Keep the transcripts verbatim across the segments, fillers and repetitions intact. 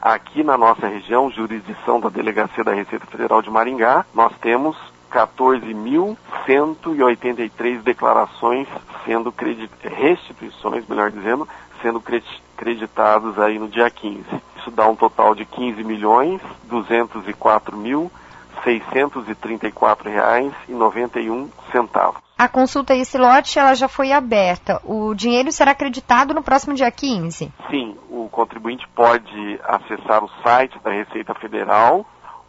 Aqui na nossa região, jurisdição da Delegacia da Receita Federal de Maringá, nós temos quatorze mil cento e oitenta e três declarações sendo credit... restituições, melhor dizendo, sendo creditadas aí no dia quinze. Isso dá um total de quinze milhões duzentos e quatro mil seiscentos e trinta e quatro reais e noventa e um centavos. A consulta a esse lote ela já foi aberta. O dinheiro será creditado no próximo dia quinze? Sim, o contribuinte pode acessar o site da Receita Federal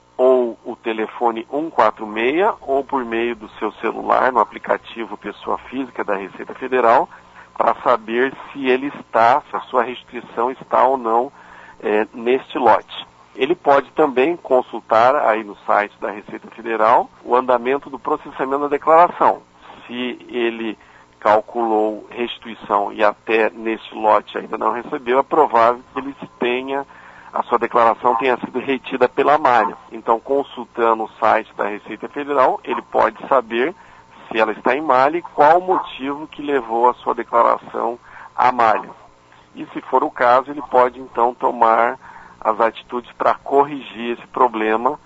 ou o telefone cento e quarenta e seis ou por meio do seu celular no aplicativo Pessoa Física da Receita Federal para saber se ele está, se a sua restituição está ou não é, neste lote. Ele pode também consultar aí no site da Receita Federal o andamento do processamento da declaração. Se ele calculou restituição e até neste lote ainda não recebeu, é provável que ele tenha, a sua declaração tenha sido retida pela malha. Então, consultando o site da Receita Federal, ele pode saber se ela está em malha e qual o motivo que levou a sua declaração à malha. E se for o caso, ele pode então tomar as atitudes para corrigir esse problema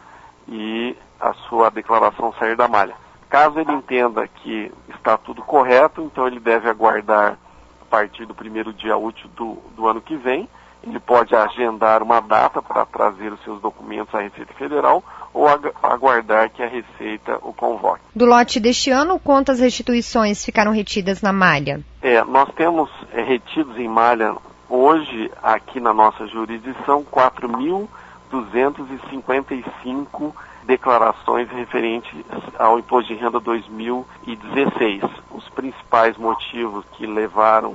e a sua declaração sair da malha. Caso ele entenda que está tudo correto, então ele deve aguardar a partir do primeiro dia útil do, do ano que vem. Ele pode agendar uma data para trazer os seus documentos à Receita Federal ou aguardar que a Receita o convoque. Do lote deste ano, quantas restituições ficaram retidas na malha? É, nós temos é, retidos em malha hoje, aqui na nossa jurisdição, quatro mil duzentos e cinquenta e cinco declarações referentes ao Imposto de Renda dois mil e dezesseis. Os principais motivos que levaram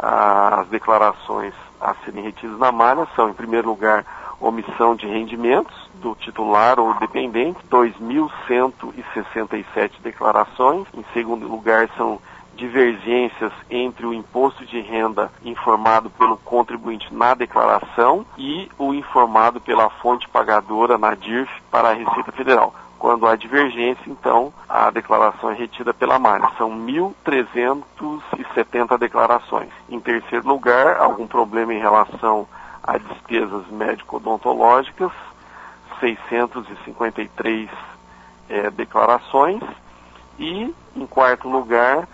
as declarações a serem retidas na malha são, em primeiro lugar, omissão de rendimentos do titular ou dependente, dois mil cento e sessenta e sete declarações. Em segundo lugar, são divergências entre o imposto de renda informado pelo contribuinte na declaração e o informado pela fonte pagadora na D I R F para a Receita Federal. Quando há divergência, então, a declaração é retida pela malha. São mil trezentas e setenta declarações. Em terceiro lugar, algum problema em relação a despesas médico-odontológicas, seiscentas e cinquenta e três é, declarações. E, em quarto lugar,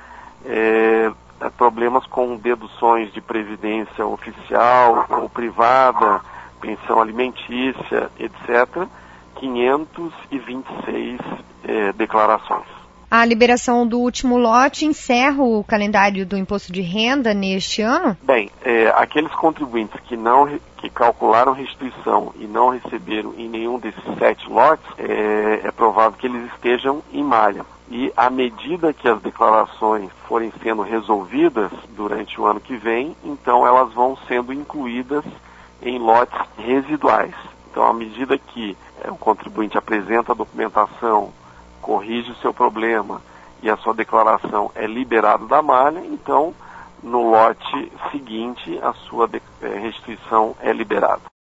é, problemas com deduções de previdência oficial ou privada, pensão alimentícia, etcétera, quinhentas e vinte e seis é, declarações. A liberação do último lote encerra o calendário do imposto de renda neste ano? Bem, é, aqueles contribuintes que, não, que calcularam restituição e não receberam em nenhum desses sete lotes, é, é provável que eles estejam em malha. E à medida que as declarações forem sendo resolvidas durante o ano que vem, então elas vão sendo incluídas em lotes residuais. Então, à medida que é, o contribuinte apresenta a documentação, corrige o seu problema e a sua declaração é liberada da malha, então, no lote seguinte, a sua de, é, restituição é liberada.